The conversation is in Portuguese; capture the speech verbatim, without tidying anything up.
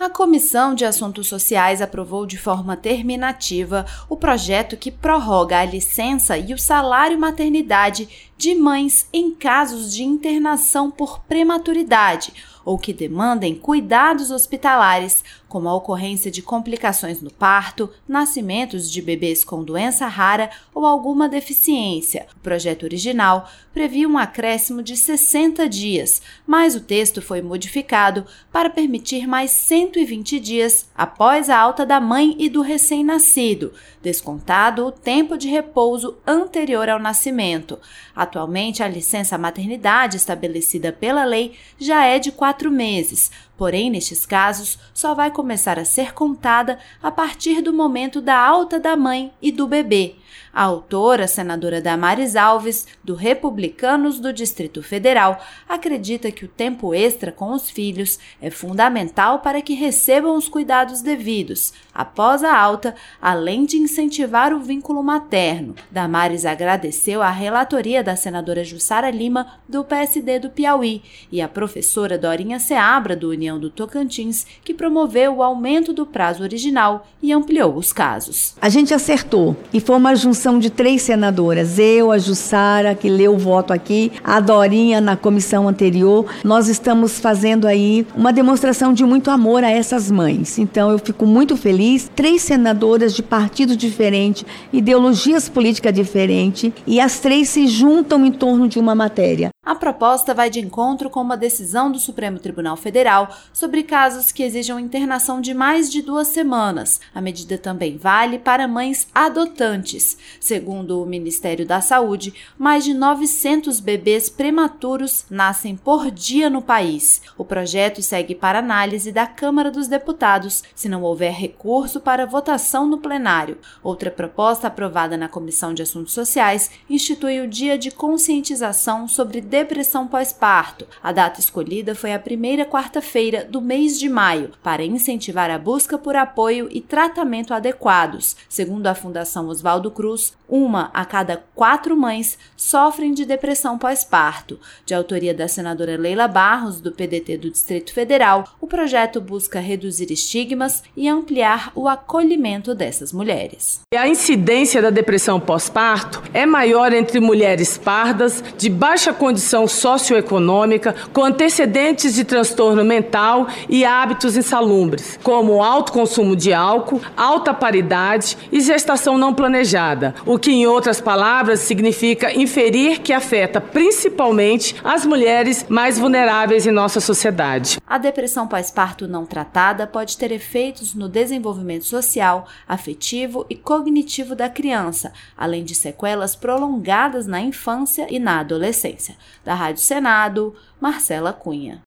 A Comissão de Assuntos Sociais aprovou de forma terminativa o projeto que prorroga a licença e o salário maternidade de mães em casos de internação por prematuridade ou que demandem cuidados hospitalares, como a ocorrência de complicações no parto, nascimentos de bebês com doença rara ou alguma deficiência. O projeto original previa um acréscimo de sessenta dias, mas o texto foi modificado para permitir mais cento e vinte dias após a alta da mãe e do recém-nascido, descontado o tempo de repouso anterior ao nascimento. Atualmente, a licença maternidade estabelecida pela lei já é de quatro meses, porém, nestes casos, só vai começar a ser contada a partir do momento da alta da mãe e do bebê. A autora, senadora Damares Alves, do Republicanos do Distrito Federal, acredita que o tempo extra com os filhos é fundamental para que recebam os cuidados devidos após a alta, além de incentivar o vínculo materno. Damares agradeceu a relatoria da senadora Jussara Lima, do P S D do Piauí, e a professora Dorinha Seabra, do União do Tocantins, que promoveu o aumento do prazo original e ampliou os casos. A gente acertou e foi uma junção de três senadoras, eu, a Jussara, que leu o voto aqui, a Dorinha na comissão anterior. Nós estamos fazendo aí uma demonstração de muito amor a essas mães. Então eu fico muito feliz, três senadoras de partidos diferentes, ideologias políticas diferentes, e as três se juntam em torno de uma matéria. A proposta vai de encontro com uma decisão do Supremo Tribunal Federal sobre casos que exijam internação de mais de duas semanas. A medida também vale para mães adotantes. Segundo o Ministério da Saúde, mais de novecentos bebês prematuros nascem por dia no país. O projeto segue para análise da Câmara dos Deputados, se não houver recurso para votação no plenário. Outra proposta aprovada na Comissão de Assuntos Sociais institui o Dia de Conscientização sobre depressão pós-parto. A data escolhida foi a primeira quarta-feira do mês de maio, para incentivar a busca por apoio e tratamento adequados. Segundo a Fundação Oswaldo Cruz, uma a cada quatro mães sofrem de depressão pós-parto. De autoria da senadora Leila Barros, do P D T do Distrito Federal, o projeto busca reduzir estigmas e ampliar o acolhimento dessas mulheres. A incidência da depressão pós-parto é maior entre mulheres pardas, de baixa condição socioeconômica, com antecedentes de transtorno mental e hábitos insalubres, como alto consumo de álcool, alta paridade e gestação não planejada, o que, em outras palavras, significa inferir que afeta principalmente as mulheres mais vulneráveis em nossa sociedade. A depressão pós-parto não tratada pode ter efeitos no desenvolvimento social, afetivo e cognitivo da criança, além de sequelas prolongadas na infância e na adolescência. Da Rádio Senado, Marcela Cunha.